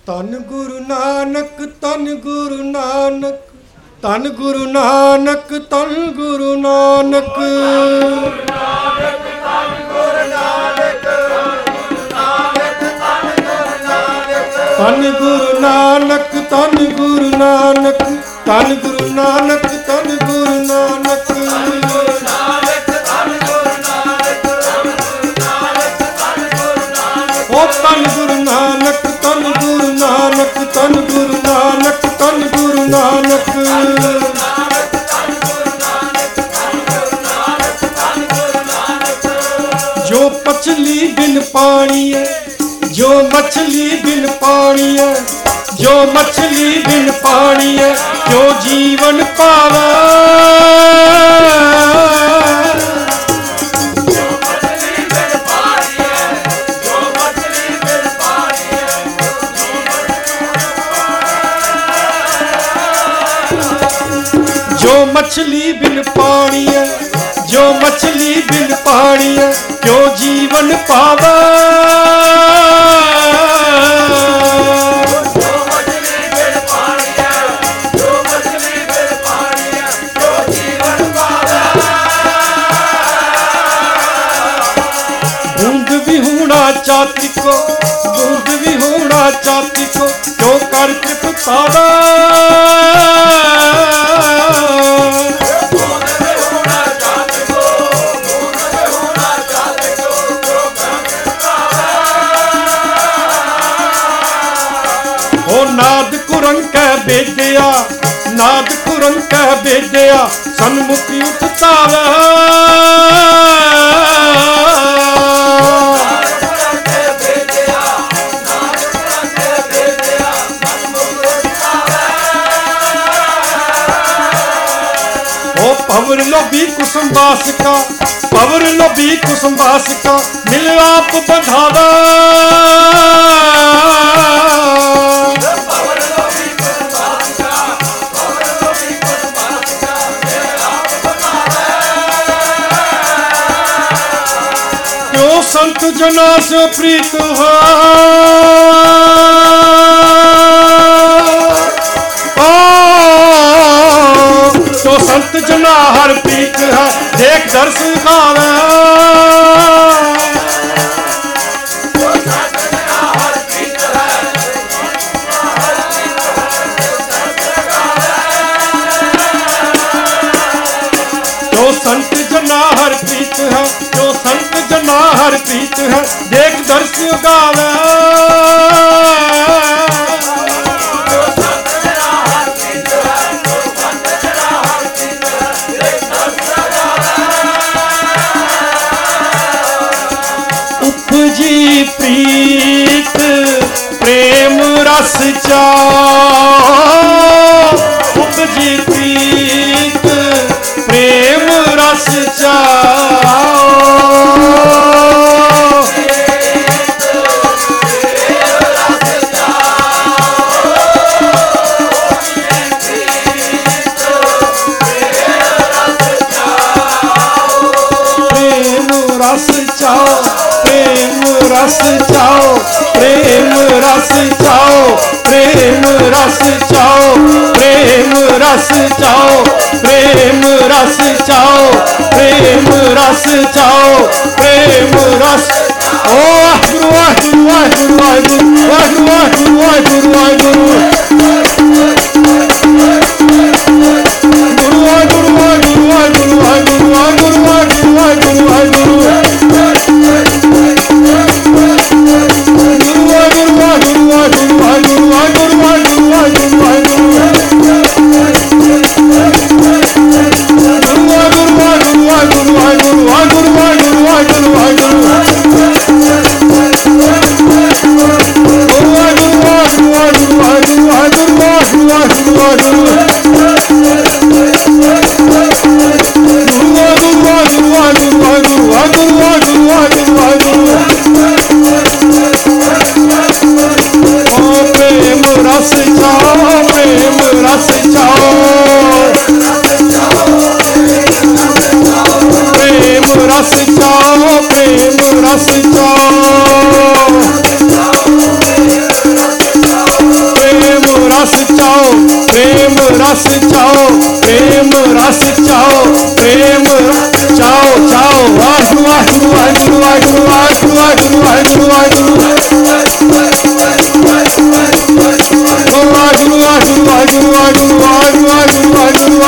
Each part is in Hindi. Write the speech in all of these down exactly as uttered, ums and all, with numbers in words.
ਧੰਨ ਗੁਰੂ ਨਾਨਕ ਧੰਨ ਗੁਰੂ ਨਾਨਕ ਧੰਨ ਗੁਰੂ ਨਾਨਕ ਧੰਨ ਗੁਰੂ ਨਾਨਕ ਧੰਨ ਗੁਰੂ ਨਾਨਕ ਧੰਨ ਗੁਰੂ ਨਾਨਕ ਧੰਨ ਗੁਰੂ ਨਾਨਕ ਧੰਨ ਗੁਰੂ ਨਾਨਕ ਉਹ ਧੰਨ ਗੁਰੂ ਨਾਨਕ ਧੰਨ ਗੁਰੂ ਨਾਨਕ ਧੰਨ ਗੁਰੂ ਨਾਨਕ ਧੰਨ ਗੁਰੂ ਨਾਨਕ जो मछली बिन पानी है जो मछली बिन पानी है जो मछली बिन पानी है जो जीवन पावा जो मछली बिन पानी है जो मछली बिन पानी है क्यों जीवन पावा जो मछली बिन पानी है जो मछली बिन पानी है क्यों जीवन पावा बूंद भी होना चाहती को बूंद भी होना चाहती को क्यों कर तृप्तावा नाद कुरंक बेदया नाद कुरंक बेदया सन्मुखी उठतावा ओ पवर लोभी कुसुम बास का पवर लोभी कुसुम बास का मिल आप बंधावा संत जना से प्रीत है तो संत जना हर प्रीत है देख दर्श गावे जो संत जना हर प्रीत है जो संत जना हर प्रीत है देख दर्श गावे उपजी प्रीत प्रेम रस चाओ उपजी प्रीत प्रेम रस चाओ रस चाओ प्रेम रस चाओ प्रेम रस चाओ प्रेम रस चाओ प्रेम रस चाओ प्रेम रस चाओ प्रेम रस चाओ प्रेम रस ओ गुरु गुरु गुरु गुरु गुरु गुरु गुरु रस चाओ, प्रेम रस चाओ, प्रेम चाओ चाओ। वाहिगुरु वाहिगुरु वाहिगुरु वाहिगुरु वाहिगुरु वाहिगुरु वाहिगुरु वाहिगुरु वाहिगुरु वाहिगुरु वाहिगुरु वाहिगुरु वाहिगुरु वाहिगुरु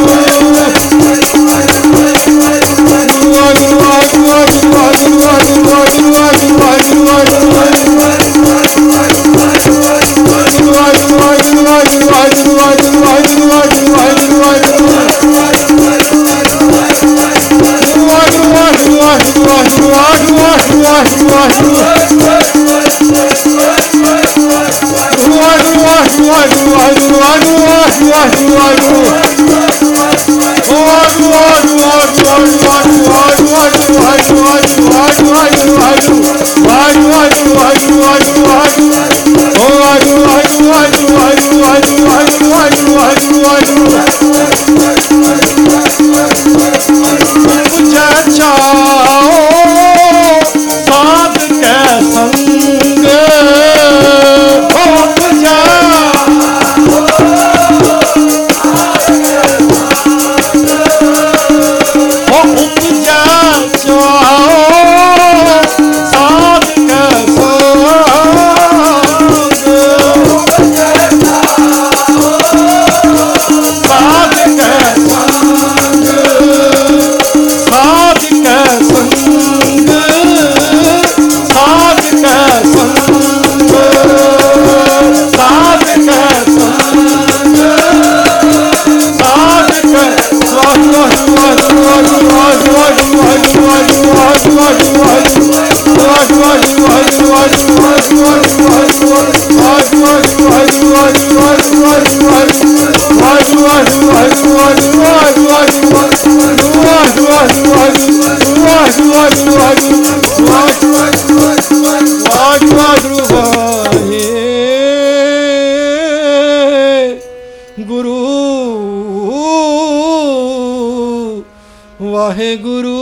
वाहेगुरु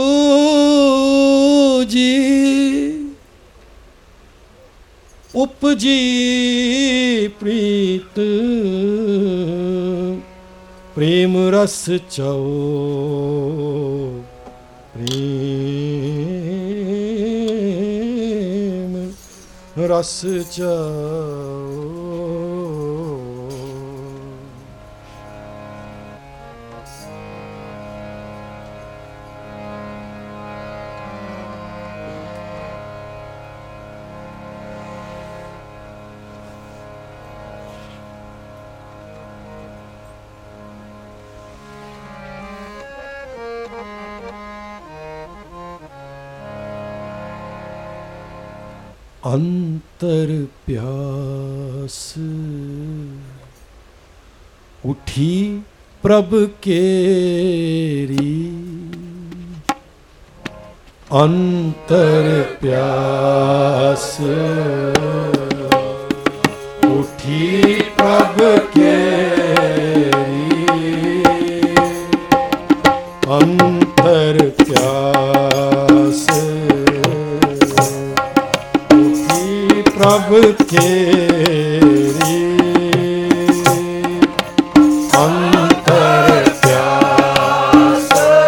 जी। उपजी प्रीत प्रेम रस चाओ, प्रेम रस चाओ। अंतर प्यास उठी प्रभ केरी, अंतर प्यास उठी प्रभ केरी, अंतर प्यास प्रभ केरी, अंतर प्यास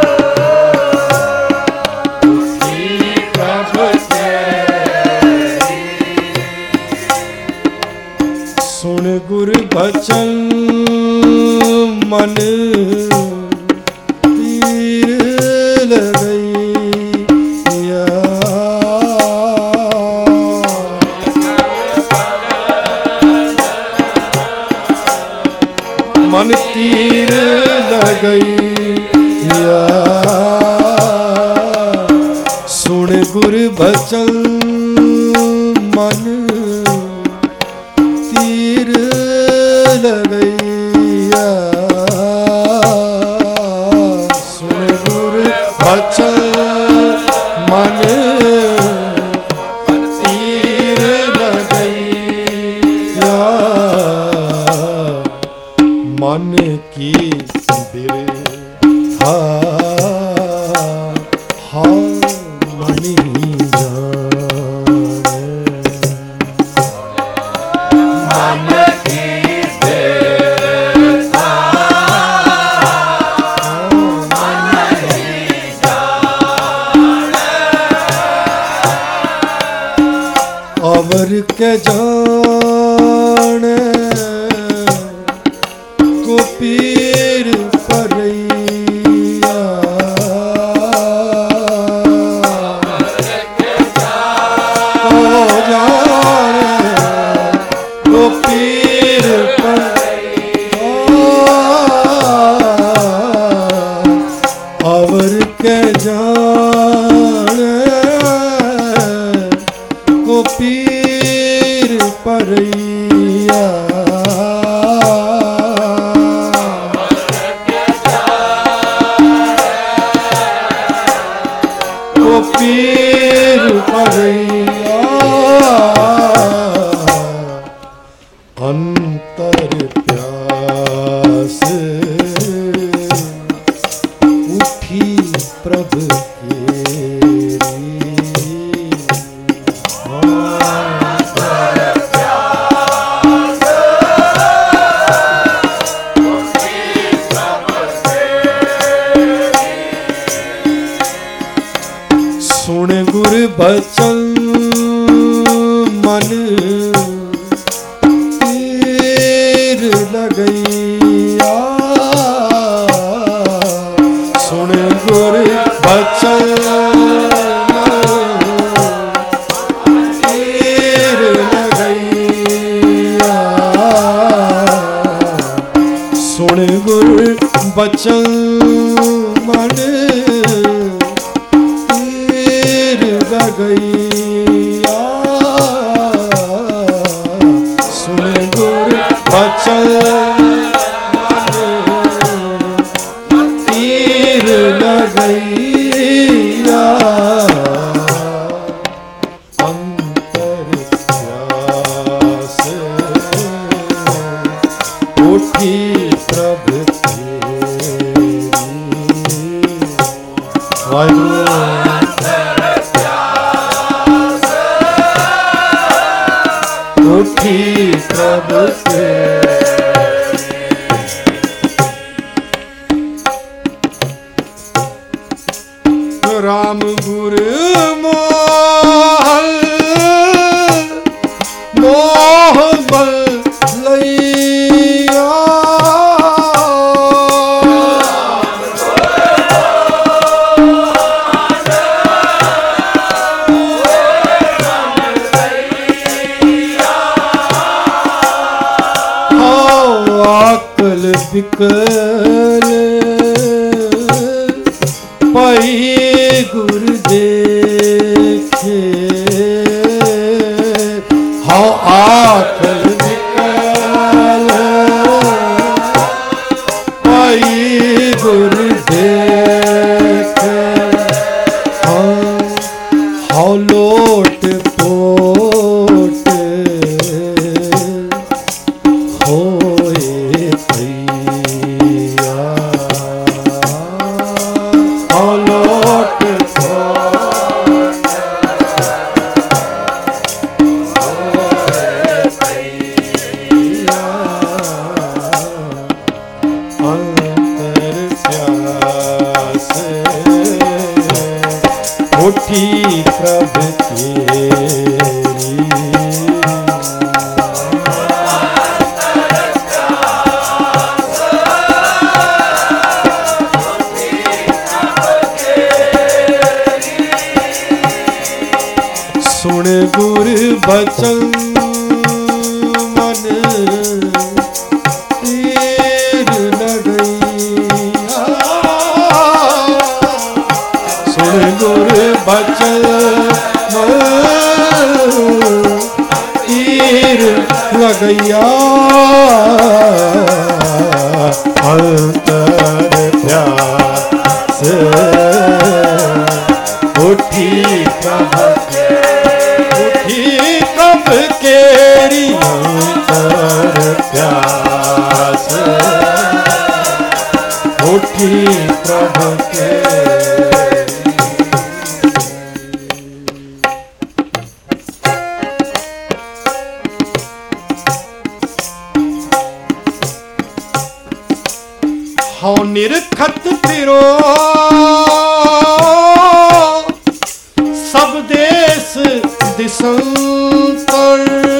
उठी प्रभ केरी। सुन गुर बचन मन तीर लगई, मन तीर लगई या। सुन गुर बचन मन तीर लगई या। सुन गुर बचन मन तीर लगई या। मन की दिल था हाँ मनी जाने, मन की दिल था के जाने को पीर परैया को जाने को पीर परैया अवर के जाने को पीर परैया को पीर परैया अंतर प्यास उठी प्रभु सुन गुर बचन मन तीर लगैया सुन गुर बचन तीर लगैया सुन गुर बचन मन गैया सुन गुर बचन तीर लगैया अंतर प्यास उठी प्रभु तेरी वाहिगुरु उठी प्रभु तेरी राम गुरु मोहल मोह बल लैया आकल बिकल पाई गुर देखे हाँ आकल बिकल पाई गुर देखे हाँ हाँ लोट पोट होए प्रिया लोट पोट होए प्रिया अंतर प्यास उठी प्रभु तेरी सुन गुर बचन मन तीर लगैया सुन गुर बचन मन तीर लगैया अंतर प्यास उठी प्रभु प्रभु केरी अंतर प्यास उठी प्रभु केरी हाँ निरखत फिरो सब देश दिशंतर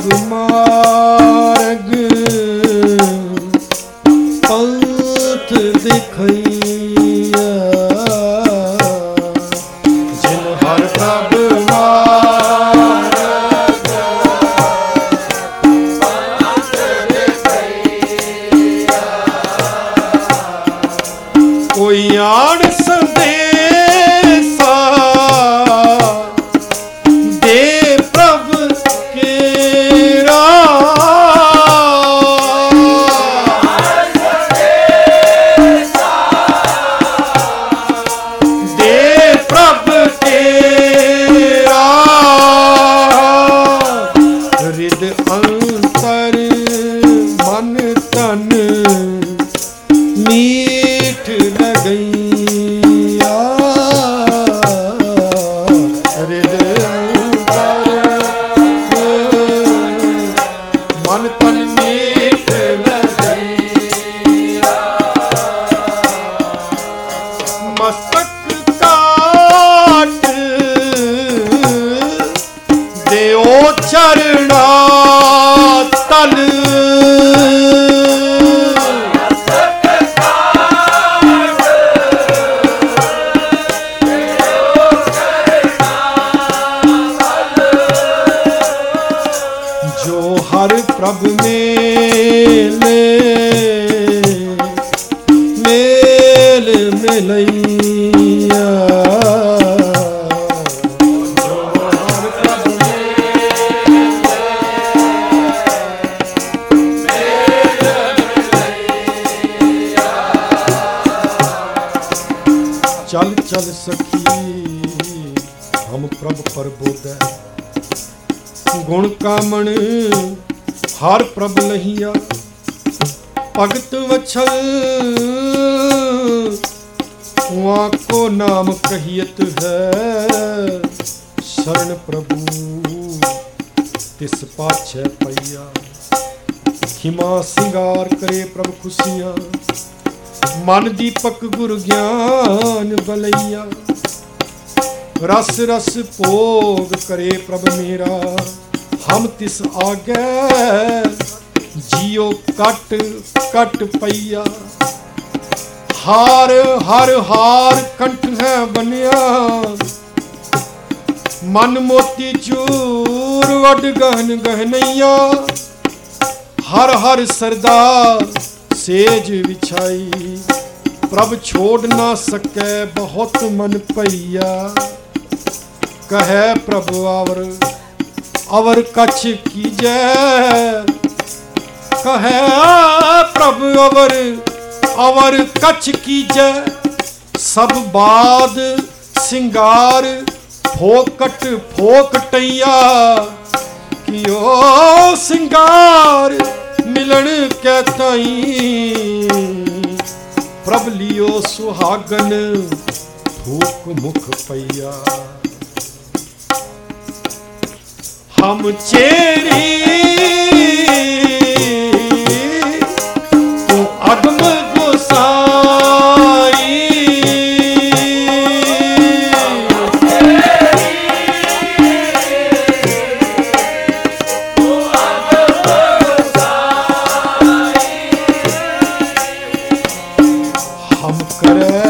मार्ग पंथ दिखैया जिन हर प्रभु मार्ग पंथ दिखैया कोई आड़ संदेशा दे प्रभु केरा दे प्रभु केरा हृद अंतर मन तन मीठ लगैया हृद मन तन मीठ लगैया मस्तक काट देओ चरणा तल जो हर प्रभु मेले मेल मिलैया जो हर प्रभु मेले मेल मिलैया चल चल सखी हम प्रभु पर बोधै गुण कामण हर प्रभ लहिया भगत वछल वहाँ को नाम कहियत है शरण प्रभु तिस पाछे पैया खिमा सिंगार करे प्रभु खुशियाँ मन दीपक गुरु ज्ञान बलैया रस रस भोग करे प्रभु मेरा हम तिस आगे जियो कट कट पैया हार हर हार कंठ है बनिया मन मोती चूर वड गहन गहनैया हर हर सरदार सेज विछाई प्रभ छोड़ ना सके बहुत मन पैया कहे प्रभु आवर अवर कछ कीजै कहे प्रभु अवर अवर कछ कीजै सब बाद सिंगार फोकट फोकटैया कियो सिंगार मिलन के ताई प्रभ लियो सुहागन थूक मुख पैया हम चेरी तू अगम गोसाई हम करे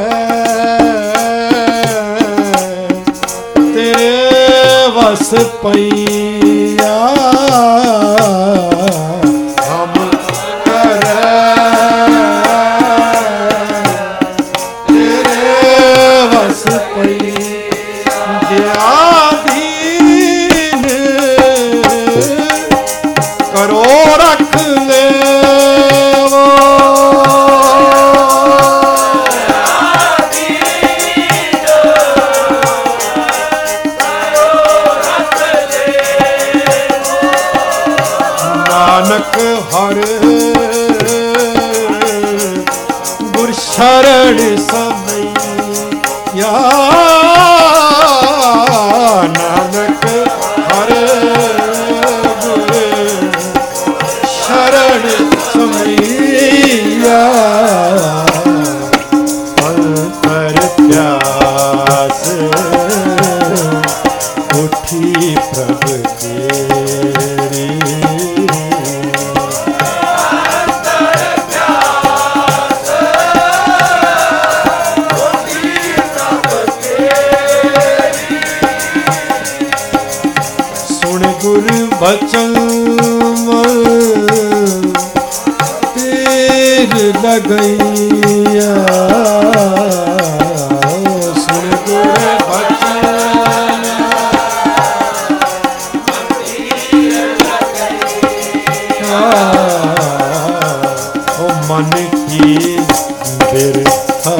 तेरे वस पैया हम करे तेरे वस पैया दयाधीन करो रख ले नानक हर गुर शरण समैया नानक हर गुर शरण समैया अंतर प्यास उठी प्रभ तेरी गईया सुन गुर बचन ओ मन की बिरथा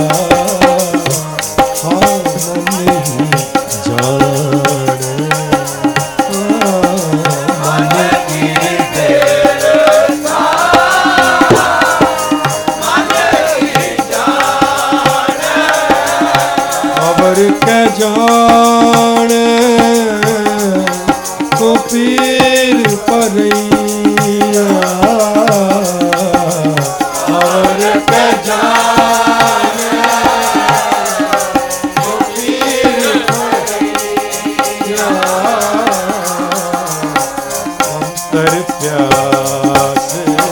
हाँ मन ही जाने मन की बिरथा मन ही जाने खबर के जाने तो पीर परैया खबर के जाने तो पीर परैया अंतर प्यास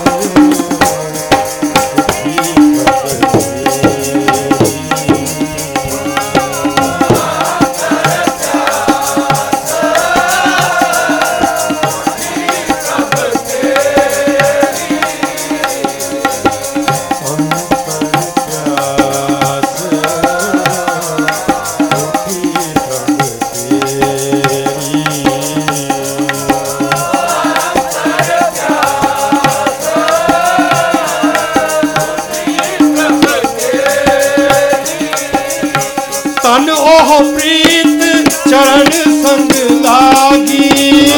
तन ओह प्रीत चरण संग लागी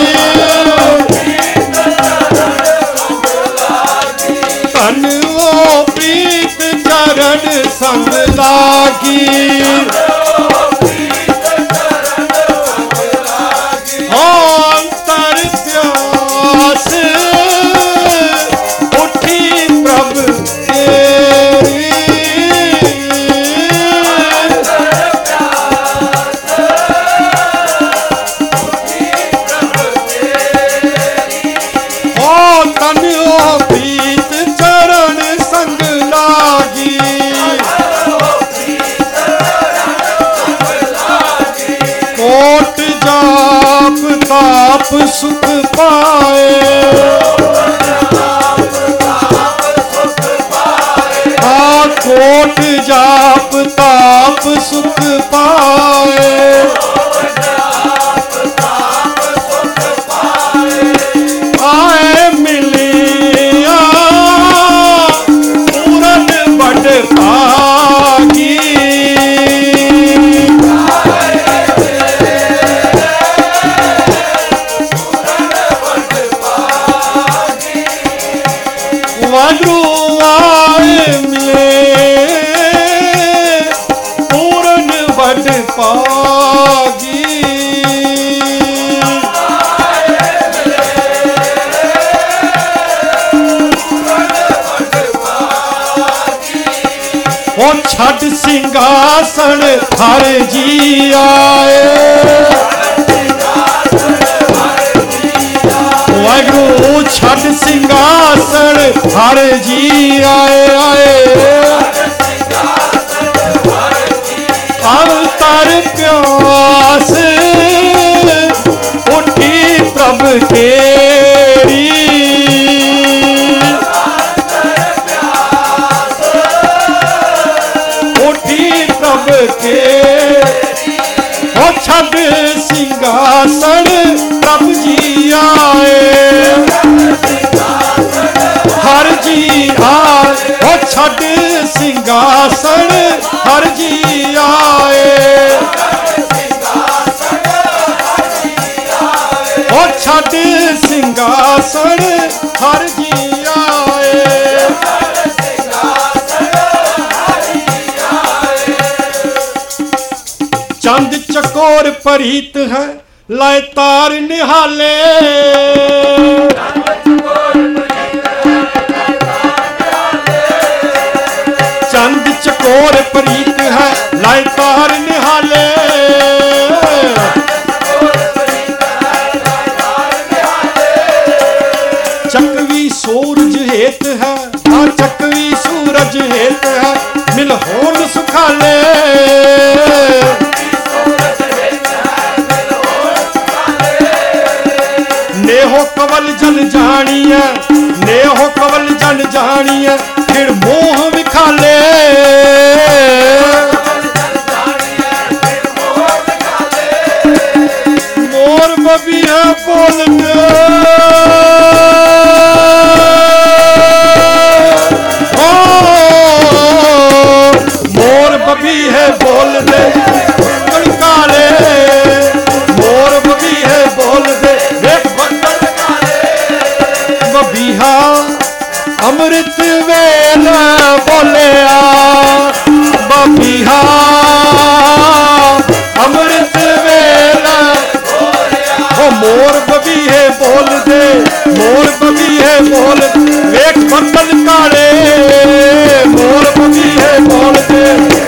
तन ओ प्रीत चरण संग लागी अंतर प्यास उठी प्रभ तेरी कोट जाप ताप सुख पाए हाँ कोट जाप ताप सुख पाए आए मिलिया पूरन बड़ भागी वागरू आए मिले पूरन बड़ पागी ओ छड़ सिंहासन हर जी आए वागरू छड़ सिंहासन हर जी आए आए अंतर प्यास उठी प्रभ तेरी उठी प्रभ तेरी ओ छड़ सिंहासन प्रभ जी आए हर जी आए ओ छड़ सिंहासन हर जी आए ओ छड़ सिंहासन हर जी आए चंद चकोर परीत है लाए तार निहाले चंद चकोर परीत है लाए तार निहाले चकवी सूरज हेत है हाँ चकवी सूरज हेत है मिल होन सुखाले नेहो कवल जन जानिए नेहो कवल जन जानिए फिर मोह विखाले। मोर बबिया बोल दे मोर बबी है बोल दे काले। मोर बबी है बोल दे बबीहा अमृत वेल बोलिया। बबीहा अमृत वेल ओ मोर बबी है बोल दे। मोर बबी है बोल वेख बंदन काले। मोर बबी है बोल दे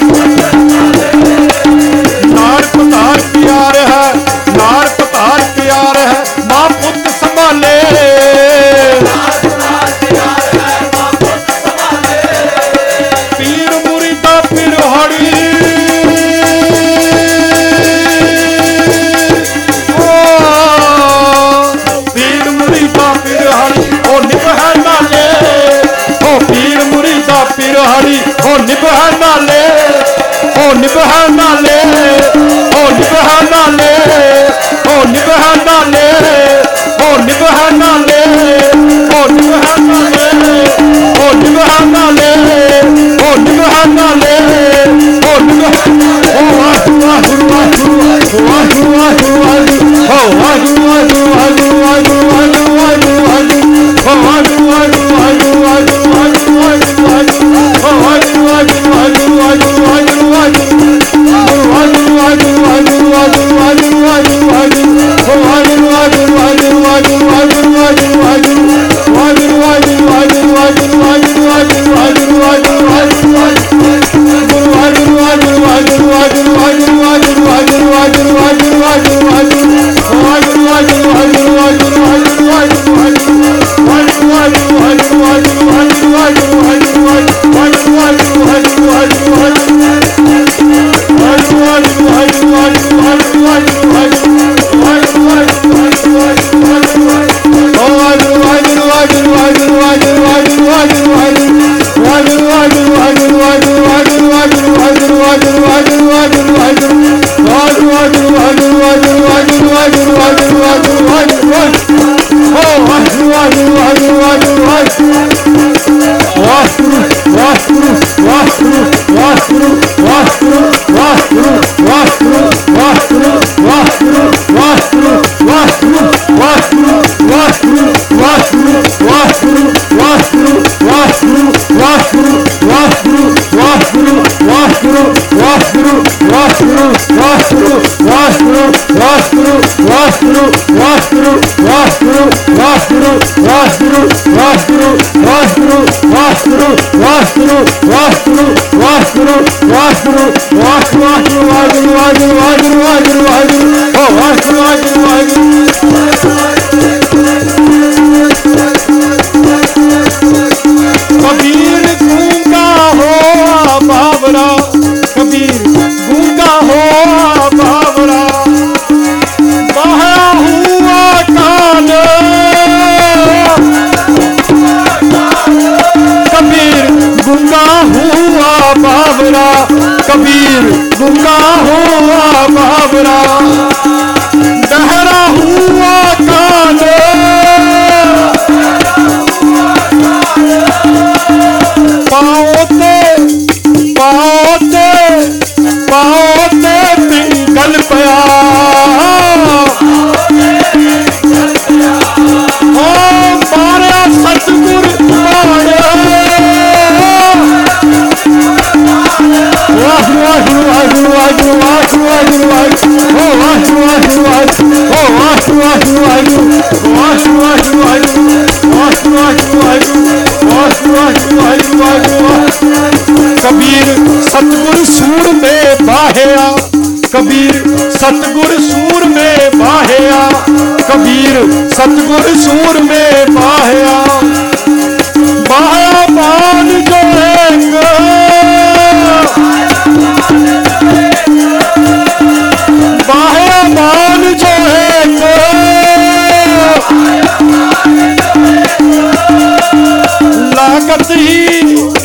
नार पतार प्यार है। नार पतार प्यार है माँ पुत्र संभाले। पीर मुरीदा पिरहाड़ी पीर मुरीदा पिरहाड़ी ओ निभा नाले। ओ पीर मुरीदा पिरहाड़ी ओ निभा नाले। ओ निभा नाले ओ निभा नाले ओ निभा नाले ओ निभा नाले ओ निभा नाले ओ निभा नाले ओ निभा नाले ओ निभा ओ वाहु वाहु वाहु वाहु वाहु वाहु ओ वाहु वाहु वाहु वाहु वाहु वाहु वाहु ओ वाहु वाहु वाहु वाहु वाहु वाहु वाहु ओ वाहु वाहु वाहु वाहु वाहु वाहु कबीर गूंगा हो बावरा। कबीर गूंगा हो बावरा बहा हुआ कान। कबीर गूंगा हुआ बावरा। कबीर गूंगा हुआ बावरा बहरा हुआ कान। पाओते पाओते पाओते पिंगल पया। ओ मारा सतगुर मारे। वाह वाह वाह वाह वाह वाह वाह ओ वाह वाह वाह ओ वाह वाह वाह वाह वाह वाह वाह वाह। कबीर सतगुर सूर में बाहया। कबीर सतगुर सूर में बाहया। कबीर सतगुर सूर में बाहया। बाहया मान जो एक बाहया मान जो एक लागत ही